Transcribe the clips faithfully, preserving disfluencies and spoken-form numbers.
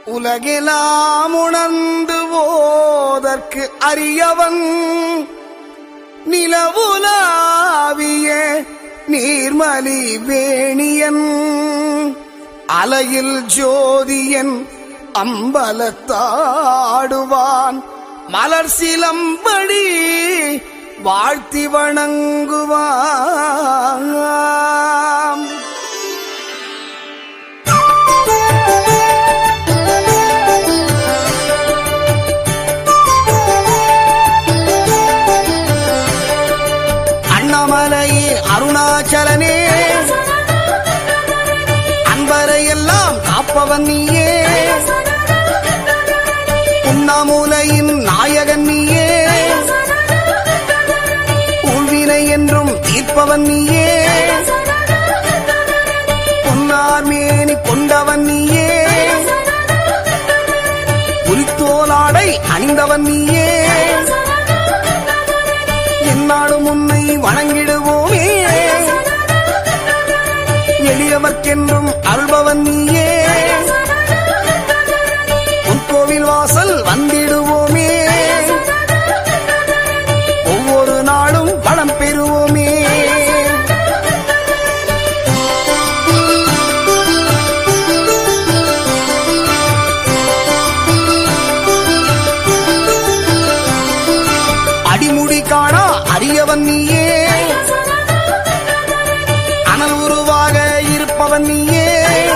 உலகெல்லாம் உணர்ந்து போதற்கு அரியவன் நிலவுலாவிய நீர்மலி வேணியன் அலையில் ஜோதியன் அம்பலத்தாடுவான் மலர் சிலம்படி வாழ்த்தி வணங்குவான். அண்ணாமலையே அருணாச்சலனே அன்பரையெல்லாம் காப்பவன் நீயே, உண்ணாமூலையின் நாயகன் நீயே, ஊழ்வினை என்றும் தீர்ப்பவன் நீயே, பொன்னார் மேனி கொண்டவன் நீயே, புலித்தோலாடை அணிந்தவன் நீயே, என்னாலும் உன்னை வணங்கிடுவோமே, எளியவர்க்கென்றும் அருள்பவன் நீயே, உன் கோவில் வாசல் வந்திடுவோமே, ஒவ்வொரு நாளும் வளம் பெறுவோமே. அடிமுடி காணா அரியவன் நீயே, அனல் உருவாக இருப்பவன் நீயே,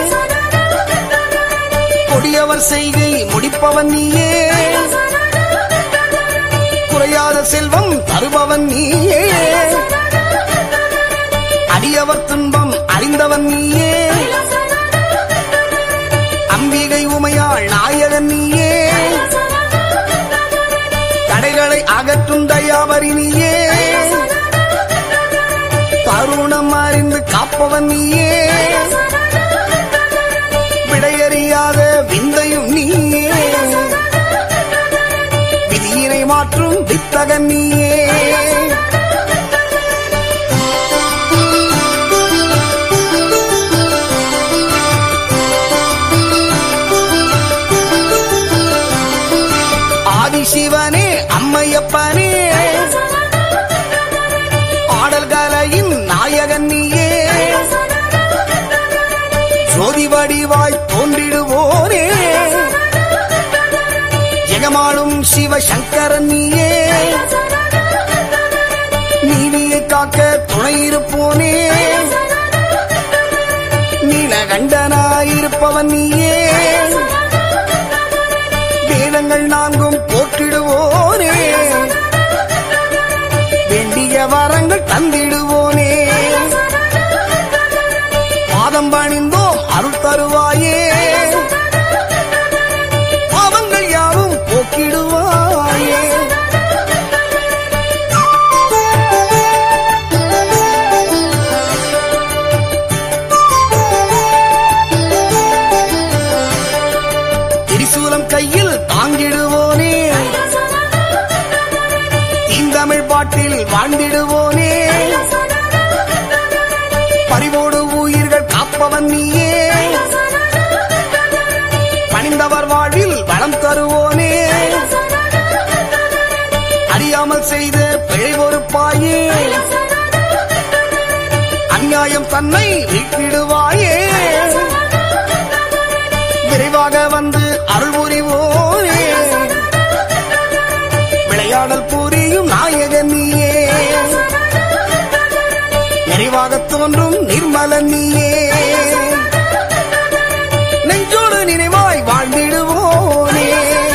கொடியவர் செய்கை முடிப்பவன் நீயே, குறையாத செல்வம் தருபவன் நீயே, அடியவர் துன்பம் அறிந்தவன் நீயே, அம்பிகை உமையாள் நாயகன் நீயே, தடைகளை அகற்றும் தயாவரி நீயே, தருணம் அறிந்து காப்பவன் நீயே, விடையறியாத விந்தையும் நீயே, விதியினை மாற்றும் வித்தகன் நீயே. ஆதிசிவனே அம்மையப்பனே ஆடல் கலையின் நாயகன் நீயே, ஜோதி வடிவாய் தோன்றிடுவோனே, ஜெகமாளும் சிவசங்கரன் நீயே, நீதியை காக்க துணையிருப்போனே, நீலகண்டனாயிருப்பவன் நீயே, வேதங்கள் நான்கும் போற்றிடுவோனே, வேண்டிய வரங்கள் தந்திடுவோனே, பாதம் பணிந்தோம் அருள் தருவாயே, பாவங்கள் யாவும் போக்கிடுவாயே. திரிசூலம் கையில் தாங்கிடுவோனே, தீந்தமிழ் பாட்டில் வாழ்ந்திடுவோனே, பறிவோடு உயிர்கள் காப்பவன் நீயே, பணிந்தவர் வாழ்வில் வளம் தருவோனே, அறியாமல் செய்த பிழை பொறுப்பாயே, அநியாயம் தன்னை வீட்டிடுவாயே, விரைவாக வந்து அருள் புரிவோனே, விளையாடல் புரியும் நாயகன் நீயே, நிறைவாக தோன்றும் நிர்மலன் நீயே, நெஞ்சோடு நினைவாய் வாழ்ந்திடுவோனே.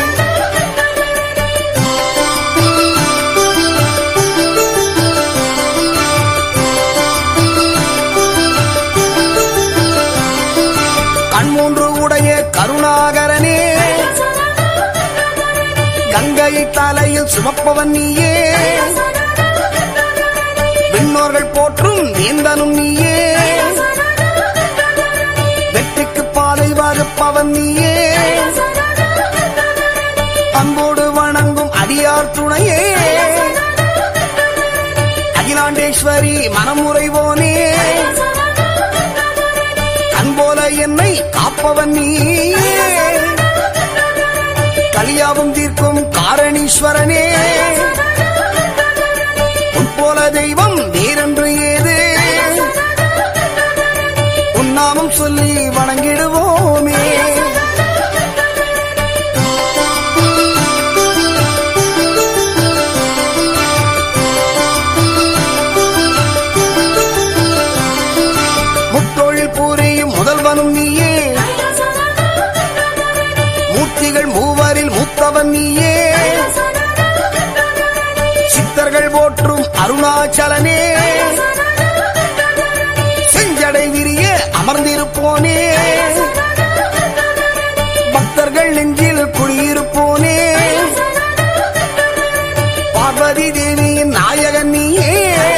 கண்மூன்று உடைய கருணாகரனே, கங்கையை தலையில் சுமப்பவன் நீயே, விண்ணோர்கள் போற்றும் வேந்தனும் நீயே, வெற்றிக்கு பாதை வகுப்பவன் நீயே, அன்போடு வணங்கும் அடியார் துணையே, அகிலாண்டேஸ்வரி மனமுறைவோனே, கண் போல என்னை காப்பவன் நீயே, கலியாவும் தீர்க்கும் காரணீஸ்வரனே, உன்போல தெய்வம் வேறென்று ஏது, உன் நாமம் சொல்லி வணங்கிடுவோமே. முத்தொழில் புரியும் முதல்வனும் நீயே, மூர்த்திகள் மூவரில் மூத்தவன் நீயே, சித்தர்கள் போற்றும் அருணாச்சலனே, செஞ்சடை விரிய அமர்ந்திருப்போனே, பக்தர்கள் நெஞ்சில் குடியிருப்போனே, பார்வதி தேவியின் நாயகன் நீயே,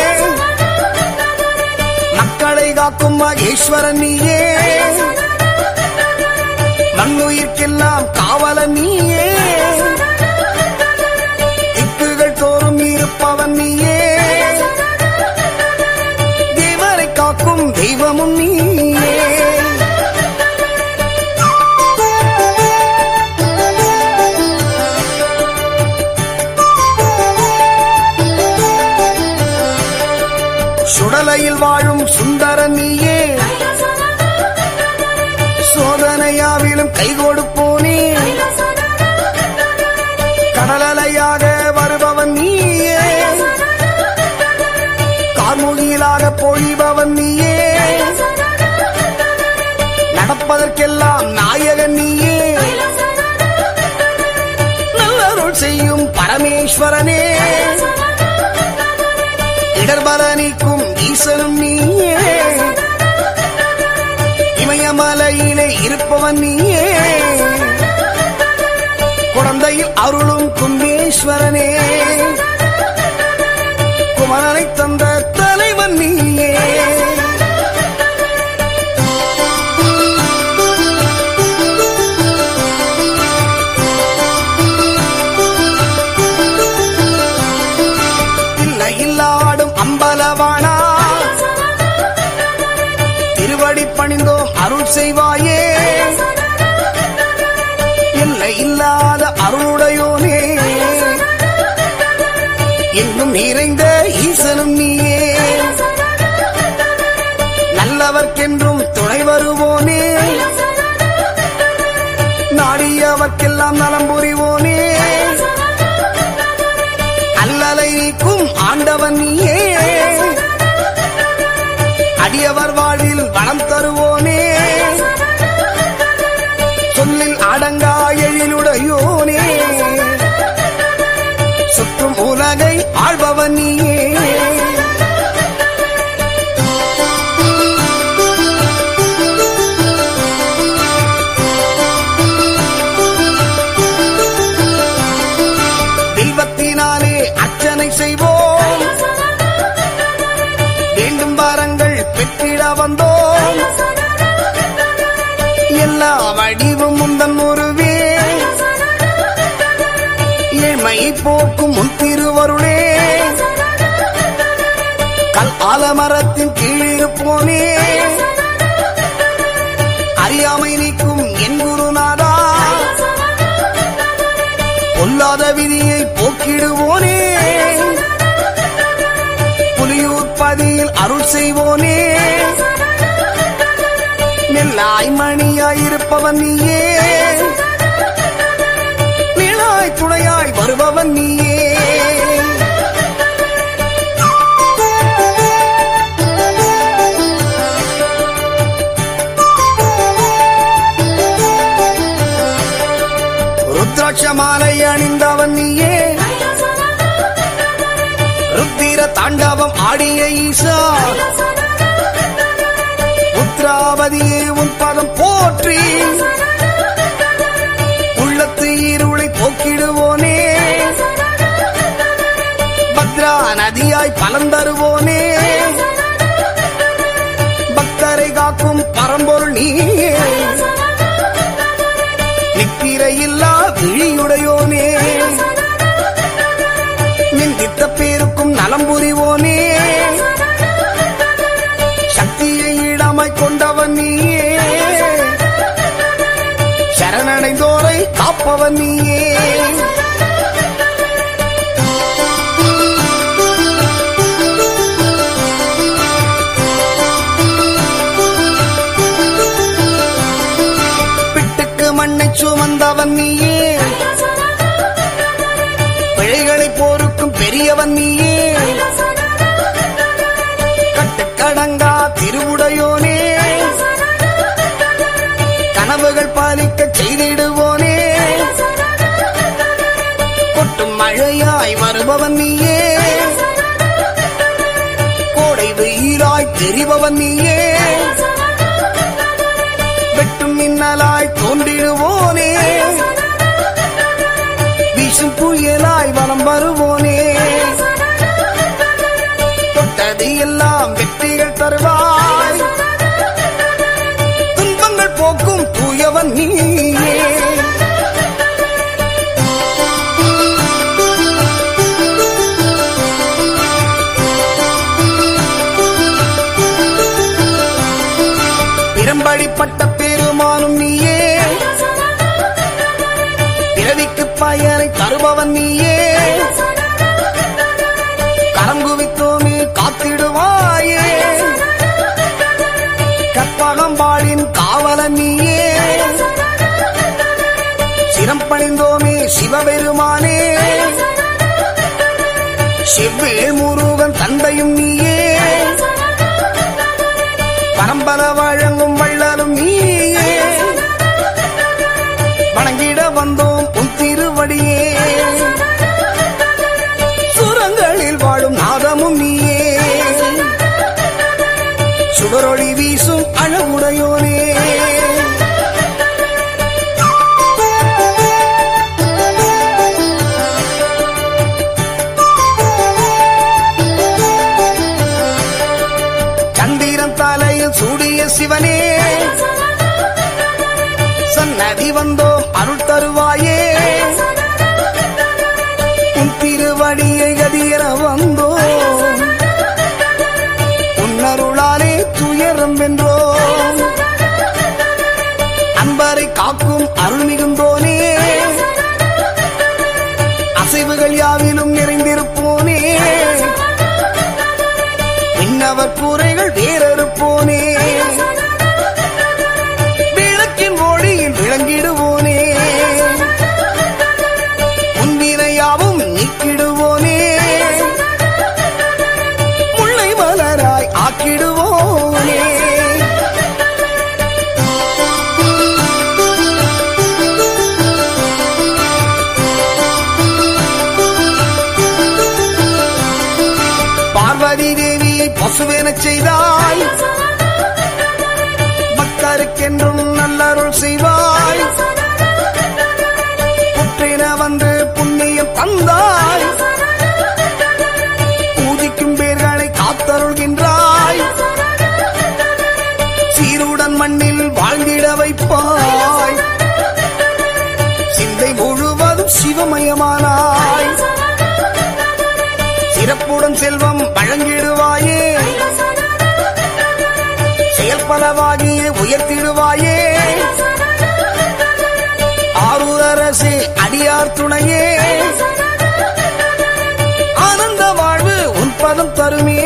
மக்களை காக்கும் மகேஸ்வரன் நீயே, மண்ணுயிர்க்கெல்லாம் காவலன் நீயே, திக்குகள் தோறும் இருப்பவன் நீயே, தேவரை காக்கும் தெய்வமும் நீயே. சுடலையில் வாழும் சுந்தரன் நீயே, சோதனையாவிலும் கை கொடுப்போனே, கடலலையாக வருபவன் நீயே, கார்முகிலாக பொழிபவன் நீயே, நடப்பதற்கெல்லாம் நாயகன் நீயே, நல்லருள் செய்யும் பரமேஸ்வரனே, இடர்பலனிக்கும் ஈசனும் நீயே, இமயமலையிலே இருப்பவன் நீயே, குழந்தையில் அருளும் கும்பேஸ்வரனே, குமரனை தந்த தலைவன் நீயே. இல்லையில்லாடும் அம்பலவானா, திருவடி பணிந்தோம் அருள் செய்வாயே, இல்லை இல்லாத அருளுடையோனே, இன்னும் நிறைந்த ஈசனும் நீயே, நல்லவர்க்கென்றும் துணை வருவோனே, நாடியவர்க்கெல்லாம் நலம் புரிவோனே, அல்லலை நீக்கும் ஆண்டவன் நீயே, அடியவர் வாழ்வில் வளம் தருவோனே, சொல்லில் அடங்கா எழிலுடையோனே, சுற்றும் உலகை ஆள்பவன் நீயே. தெய்வத்தினாலே அர்ச்சனை செய்வோம், வேண்டும் வாரங்கள் பெற்றிட வந்தோம், எல்லா வடிவும் முந்தன் ஒருவே, ஏழ்மையை போக்கும் முன் திருவருளே, கல் ஆலமரத்தின் கீழிருப்போனே, அறியாமை நீக்கும் என் குருநாதா, பொல்லாத விதியை போக்கிடுவோனே, புலியூர் பதியில் அருள் செய்வோனே, நெல்லாய் மணியாயிருப்பவன் நீயே, நிலாய் துணையாய் வருபவன் நீயே. ருத்ராட்ச மாலை அணிந்தவன் நீயே, ருத்திர தாண்டவம் ஆடிய ஈசா, உத்ராவதியே உன் பதம் போற்றி, உள்ளத்து இருளை போக்கிடுவோனே, பத்ரா நதியாய் பலம் தருவோனே, பக்தரை காக்கும் பரம்பொருள் நீயே, நித்திரையில்லா விழியுடையோனே, நின் கிட்ட பேருக்கும் நலம் புரிவோனே, சக்தியை கொண்டவன் நீயே, சரணடைந்தோரை காப்ப காப்பவன் நீயே. பிட்டுக்கு மண்ணை சுமந்தவன் நீயே, பிழைகளை போருக்கும் பெரியவன் நீயே. கட்டுக்கடங்கா திருவுடையோனே, கனவுகள் பாலிக்க செய்திடுவோனே. கொட்டும் மழையாய் வருபவன் நீயே, கோடை வெயிலாய் தெரிபவன் நீயே. வெட்டும் மின்னலாய் தோன்றிடுவோனே, வீசும் புயலாய் வலம் வருவோனே. தொட்டது எல்லாம் வெற்றிகள் தருவாய், துன்பங்கள் போக்கும் தூயவன் நீயே. பிரம்படிப்பட்ட பெருமானும் நீயே, பிறவிக்கு பயனை தருபவன் நீயே. கரம் குவித்தோமே காத்திடுவாயே, கற்பகம்பாளின் காவலன் நீயே. சிரம் பணிந்தோமே சிவபெருமானே, செவ்வேள் முருகன் தந்தையும் நீயே. பரம்பர வழங்கும் வள்ளலும் நீயே, வணங்கிட வந்தோம் உன் திருவடியே. சுரங்களில் வாழும் நாதமும் நீயே, சுடரொளி வீசும் அழகுடையோனே. சந்திரன் தலையில் சூடிய சிவனே, சன்னதி வந்தோம் அருள் தருவாயே. உன் திருவடியை கதிர வந்தோம், உன்னருளாலே துயரம் வென்றோம். அன்பரை காக்கும் அருள் மிகுந்தோனே, அசைவுகள் யாவிலும் நிறைந்திருப்போனே. விண்ணவர் கூரைகள் வேறறுப்போனே, விளக்கின் ஒளியில் விளங்கிடுவோனே. முன்னினையாவும் நீக்கிடுவோனே, முல்லை மலராய் ஆக்கிடுவோனே. பார்வதி தேவியை பசுவெனச் செய்தாய், பக்தருக்கென்றும் நல்லருள் செய்வாய். புற்றென வந்து புண்ணியம் தந்தாய், பூஜிக்கும் பேர்களை காத்தருள்கின்றாய். சீருடன் மண்ணில் வாழ்ந்திட வைப்பாய், சிந்தை முழுவதும் சிவமயமானாய். சிறப்புடன் செல்வம் வழங்கிடுவாயே, செயல்பலவாகியே உயர்த்திடுவாயே. ஆரூரரசே அடியார் துணையே, ஆனந்த வாழ்வு உன் பதம் தருமே.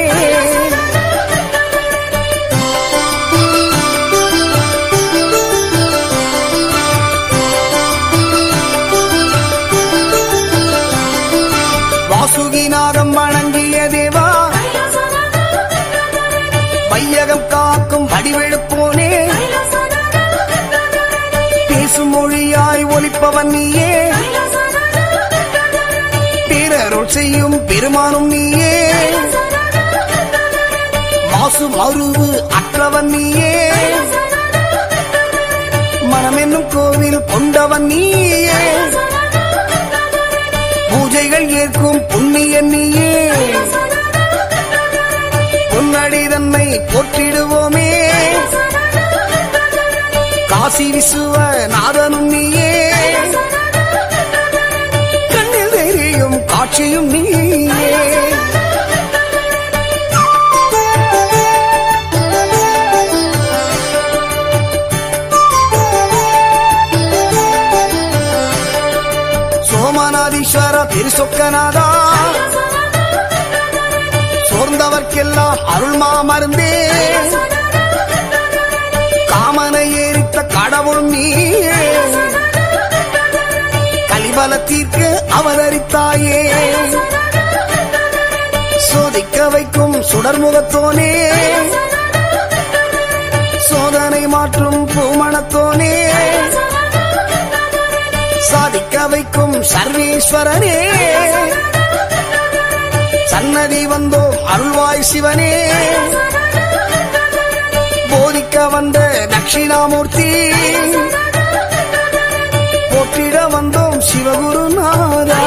வாசுகிநாதம் வணங்கிய தேவா, வையகம் காக்கும் வடிவெழுப்போனே. பேசும் மொழியாய் ஒலிப்பவன் நீயே, பேரருள் செய்யும் பெருமானும் நீயே. மாசு மருவு அற்றவன் நீயே, மனமென்னும் கோவில் கொண்டவன் நீயே. பூஜைகள் ஏற்கும் புண்ணியன் நீயே, பொன்னடி தன்னை போற்றிடுவோமே. காசி விசுவ நாதனும் நீயே, கண்ணில் தெரியும் காட்சியும் நீயே. ஜெகதீஸ்வர திருசொக்கநாதா சோர்ந்தவர்க்கெல்லாம் அருள்மா மருந்தே காமனை ஏறித்த கடவுள் நீ கலிபல தீர்க்க அவதரித்தாயே சோதிக்க வைக்கும் சுடர்முகத்தோனே சோதனை மாற்றும் பூமணத்தோனே சாதிக்க வைக்கும் சர்வேஸ்வரனே சன்னதி வந்தோம் அருள்வாய் சிவனே போதிக்க வந்த தட்சிணாமூர்த்தி போற்றிட வந்தோம் சிவகுருநாதா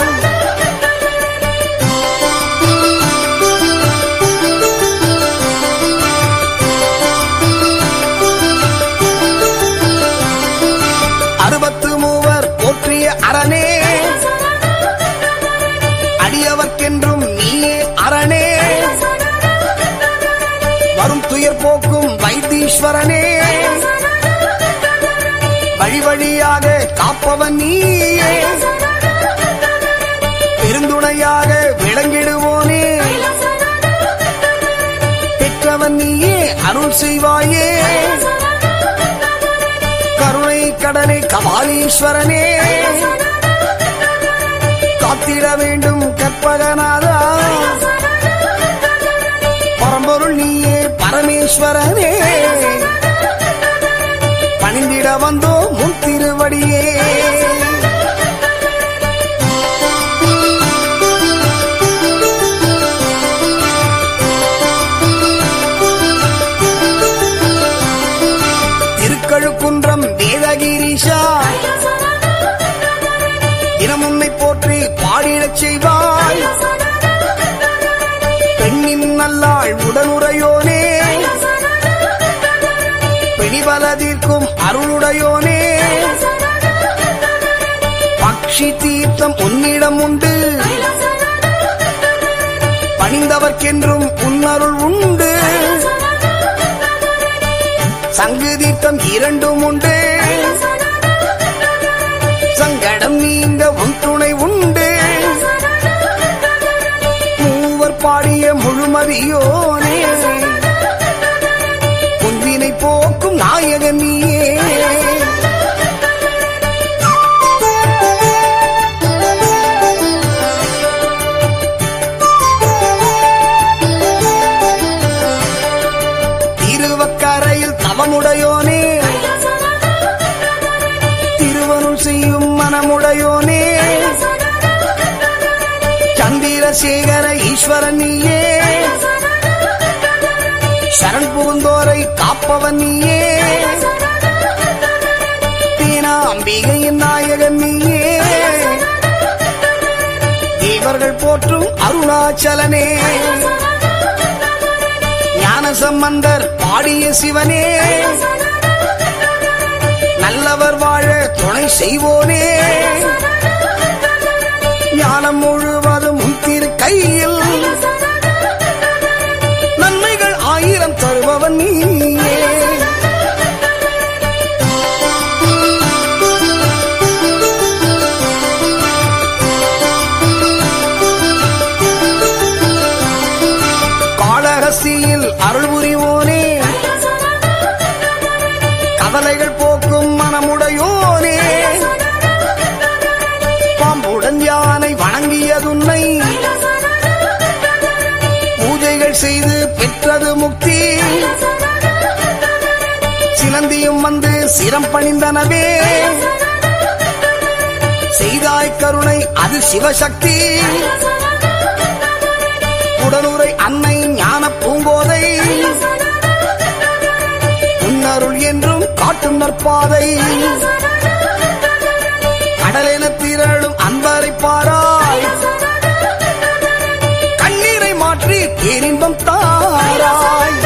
அறுபத்து மூவர் போற்றிய அரணே அடியவர்க்கென்றும் நீயே அரணே வரும் துயர் போக்கும் வைத்தீஸ்வரனே வழி வழியாக காப்பவன் நீயே பெருந்துணையாக விளங்கிடுவோனே பெற்றவன் நீயே அருள் செய்வாயே கருணை கடனை கபாலீஸ்வரனே காத்திட வேண்டும் கற்பகநாதா பரம்பொருள் நீயே பரமேஸ்வரனே பணிந்திட வந்தோ முன் திருவடியே திருக்கழுக்குன்றம் வேதகிரீஷா தினம் உன்னை போற்றி பாடிடச் செய்வாய் பெண்ணின் நல்லாள் உடனுடையோனே பிணிபலதீர்க்கும் அருளுடையோனே பக்ஷி தீர்த்தம் உன்னிடம் உண்டு பணிந்தவர்க்கென்றும் உன்னருள் உண்டு சங்கு தீர்த்தம் இரண்டும் உண்டு சங்கடம் நீங்க உன் துணை உண்டு மூவர் பாடிய முழுமதியோனே உன்வினை போக்கும் நாயகன் நீயே திருவக்கரையில் தவமுடையோனே திருவருள் செய்யும் மனமுடையோனே சந்திரசேகர ஈஸ்வரன் நீயே சரண் புகுந்தோரை காப்பவன் நீயே தீனாம்பிகையின் நாயகன் நீயே தேவர்கள் போற்றும் அருணாச்சலனே ஞானசம்பந்தர் பாடிய சிவனே நல்லவர் வாழ துணை செய்வோனே ஞானம் முழுவதும் உன் திரு கையில் நன்மைகள் ஆயிரம் தருபவன் நீயே காளஹஸ்தியில் அருள் புரிவோனே கவலைகள் போக்கும் மனமுடையோனே பாம்புடன் யானை வணங்கியதுன்னை பூஜைகள் செய்து பெற்றது முக்தி சிலந்தியும் வந்து சிரம் பணிந்தனவே செய்தாய் கருணை அது சிவசக்தி உடனுரை அன்னை ஞான பூங்கோதை உன்னருள் என்றும் காட்டும் நற்பாதை கடலென திரளும் அன்பரை பாராய் கண்ணீரை மாற்றி பேரின்பம் தாராய்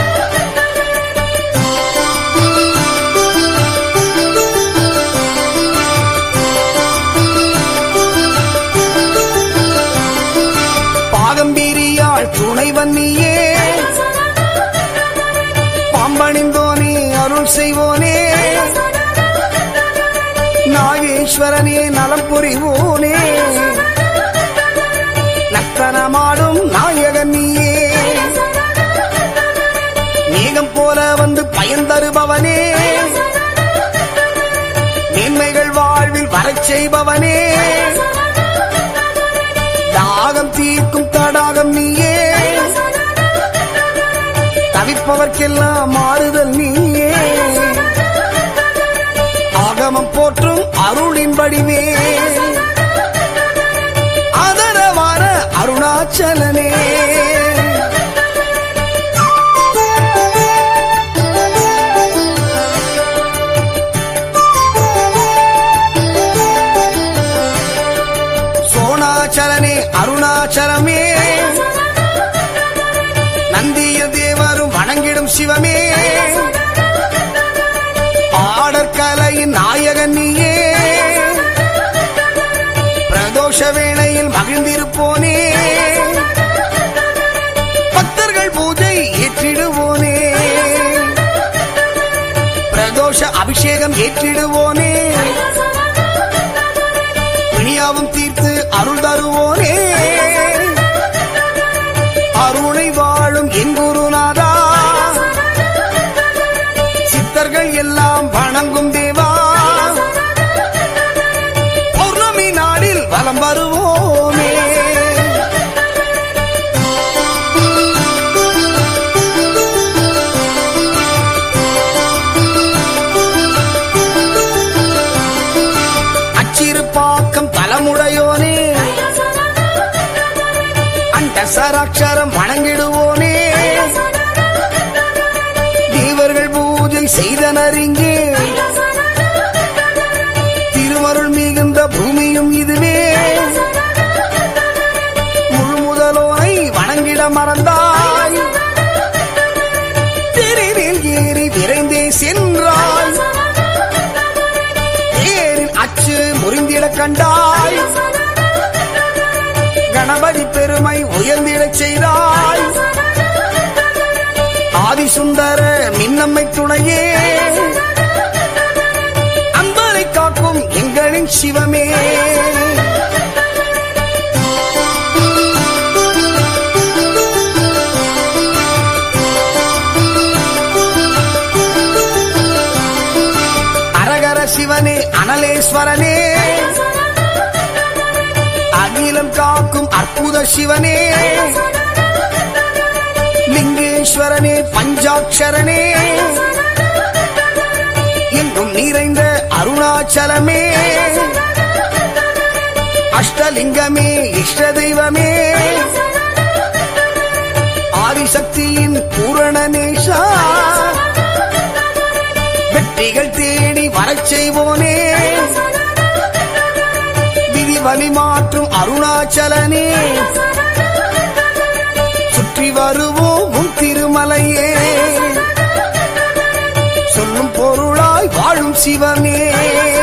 பாகம்பீரியாள் துணைவன் நீயே பாம்பணிந்தோனே அருள் செய்வோனே நாகேஸ்வரனே நலம் புரிவோனே தருபவனே, மேன்மைகள் வாழ்வில் வரச் செய்பவனே, தாகம் தீர்க்கும் தடாகம் நீயே, தவிப்பவர்க்கெல்லாம் மாறுதல் நீயே, ஆகமம் போற்றும் அருளின் வடிவே, ஆதரவான அருணாச்சலனே. சோணாச்சலனே அருணாச்சலமே, நந்திய தேவரும் வணங்கிடும் சிவமே, ஆடற்கலையின் நாயகன் நீயே, பிரதோஷ வேளையில் மகிழ்ந்திருப்போனே, பக்தர்கள் பூஜை ஏற்றிடுவோனே, பிரதோஷ அபிஷேகம் ஏற்றிடுவோனே, பிணியாவும் தீர்த்து அருள் தருவோனே, அருளை வாழும் என் குருநாதா, சித்தர்கள் எல்லாம் வணங்கும் தேவா, பௌர்ணமி நாளில் வலம் வருவோமே. அச்சிறுபாக்கம் தலமுடையோனே, அண்டசராட்சரம் வணங்கிடுவோனே, தேவர்கள் பூஜை செய்தனரிங்கே, திருவருள் மிகுந்த பூமியும் இதுவே, முழுமுதலோனை வணங்கிட மறந்தாய், தேரில் ஏறி விரைந்தே சென்றாய், தேரில் அச்சு முறிந்திட கண்டாய், கணபதி பெருமை உயர்ந்திடச் செய்தாய், ஆதிசுந்தர மின்னம்மை துணையே, அன்பரை காக்கும் எங்களின் சிவமே. அரகர சிவனே அனலேஸ்வரனே, அகிலம் காக்கும் அற்புத சிவனே, லிங்கேஸ்வரனே பஞ்சாட்சரனே, எங்கும் நிறைந்த அருணாச்சலமே, அஷ்டலிங்கமே இஷ்ட தெய்வமே, ஆதிசக்தியின் பூரணநேஷா, வெற்றிகள் தேடி வரச் செய்வோனே, விதி வழி மாற்றும் அருணாச்சலனே, சுற்றி வருவோம் உன் திருமலையே, சொல்லும் பொருளாய் வாழும் சிவமே.